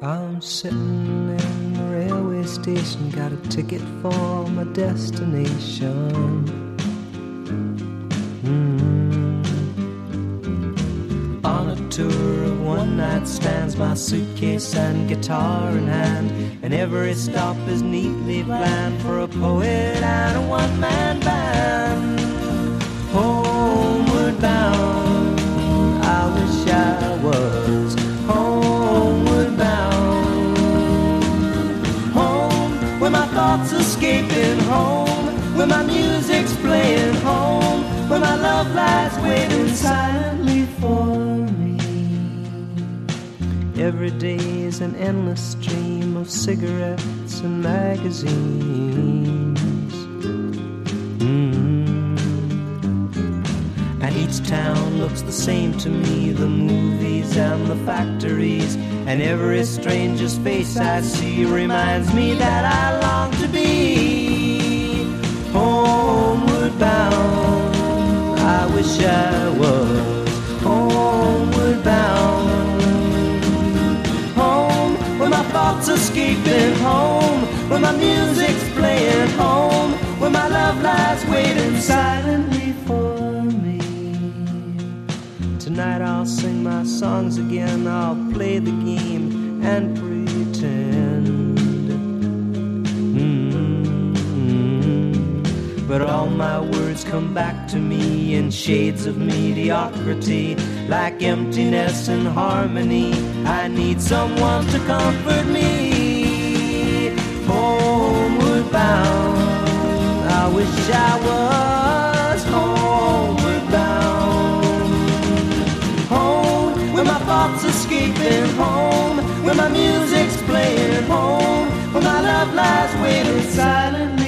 I'm sitting in the railway station, got a ticket for my destination. On a tour of one-night stands, my suitcase and guitar in hand, and every stop is neatly planned for a poet and a one-man band. Homeward bound, I wish I was homeward bound. Home, where my thoughts escaping, home, where my music's playing, home, where my love lies waiting silently for me. Every day is an endless stream of cigarettes and magazines. And each town looks the same to me, the movies and the factories, and every stranger's face I see reminds me that I long to be homeward bound. I wish I was homeward bound. Home, where my thoughts escaping, home, where my music's playing, home, where my love lies waiting silently for me. Tonight I'll sing my songs again, I'll play the game and pretend. But all my words come back to me in shades of mediocrity, like emptiness and harmony. I need someone to comfort me. Homeward bound, I wish I was homeward bound. Home, where my thoughts escaping, home, where my music's playing, home, where my love lies waiting silently